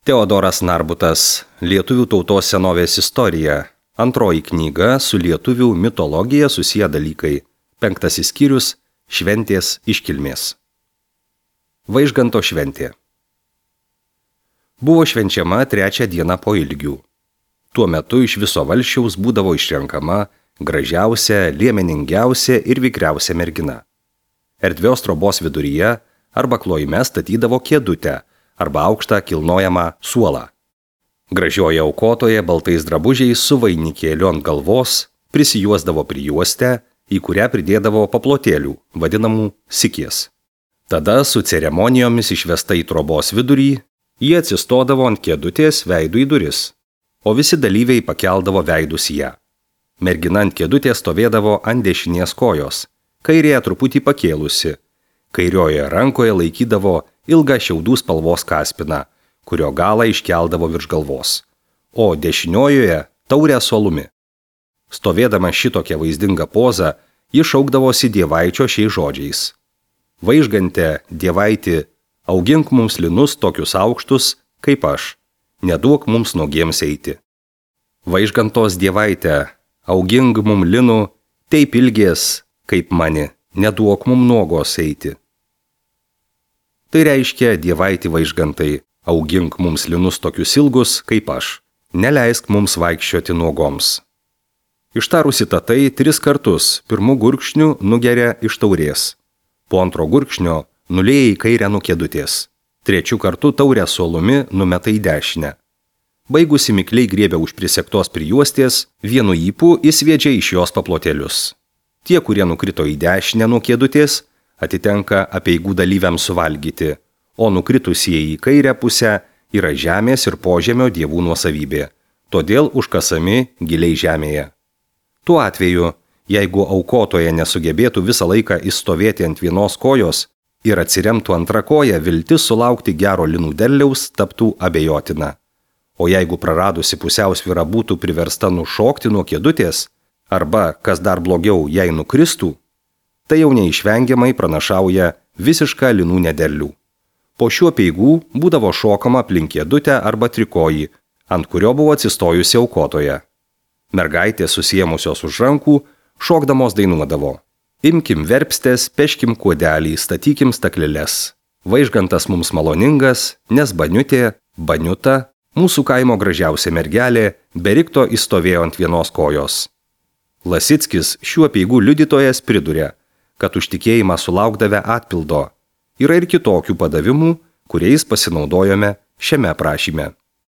Teodoras Narbutas, Lietuvių tautos senovės istorija, antroji knyga su lietuvių mitologija susiję dalykai, 5 skyrius – šventės iškilmės. Vaižganto šventė. Buvo švenčiama 3 dieną po ilgių. Tuo metu iš viso valsčiaus būdavo išrenkama gražiausia, liemeningiausia ir vikriausia mergina. Erdvios trobos viduryje arba klojime statydavo kėdutę arba aukštą kilnojamą suolą. Gražioji aukotoja baltais drabužiais su vainikėliu ant galvos prisijuosdavo prijuostę, į kurią pridėdavo paplotėlių, vadinamų sikės. Tada su ceremonijomis išvesta į trobos vidurį, jie atsistodavo ant kėdutės veidu į duris, o visi dalyviai pakeldavo veidus ją. Mergina ant kėdutės stovėdavo ant dešinės kojos, kairėje truputį pakėlusi, kairioje rankoje laikydavo ilgą šiaudų spalvos kaspiną, kurio galą iškeldavo virš galvos, o dešiniojoje taurę su alumi. Stovėdama šitokią vaizdingą pozą, ji šaukdavosi dievaičio šiais žodžiais: Vaižgante, dievaiti, augink mums linus tokius aukštus, kaip aš, neduok mums nuogiems eiti. Vaižgantos dievaite, augink mum linų, taip ilgės, kaip mani, neduok mum nuogos eiti. Tai reiškia, dievaiti Vaižgantai, augink mums linus tokius ilgus, kaip aš, neleisk mums vaikščioti nuogoms. Ištarusi tatai 3 kartus pirmu gurkšniu nugeria iš taurės, po antro gurkšnio nulieja į kairę nuo kėdutės, 3 kartu taurę su alumi numeta į dešinę. Baigusi mikliai griebia už prisegtos prijuostės, vienu ypu įsviedžia iš jos paplotėlius. Tie, kurie nukrito į dešinę nuo kėdutės, atitenka apeigų dalyviams suvalgyti, o nukritusieji į kairę pusę yra žemės ir požemio dievų nuosavybė, todėl užkasami giliai žemėje. Tuo atveju, jeigu aukotoja nesugebėtų visą laiką įstovėti ant vienos kojos ir atsiremtų antrą koją, viltis sulaukti gero linų derliaus taptų abejotina. O jeigu praradusi pusiausvyrą būtų priversta nušokti nuo kėdutės, arba, kas dar blogiau, jei nukristų, tai jau neišvengiamai pranašauja visišką linų nederlių. Po šių apeigų būdavo šokama aplink kėdutę arba trikojį, ant kurio buvo atsistojusi aukotoja. Mergaitės susiėmusios už rankų, šokdamos dainuodavo: Imkim verpstės, peškim kuodelį, statykim stakliles. Vaižgantas mums maloningas, nes baniutė, baniuta, mūsų kaimo gražiausia mergelė, berikto įstovėjo ant vienos kojos. Lasickis, šių apeigų liudytojas, priduria, kad už tikėjimą sulaukdavę atpildo. Yra ir kitokių padavimų, kuriais pasinaudojome šiame prašyme.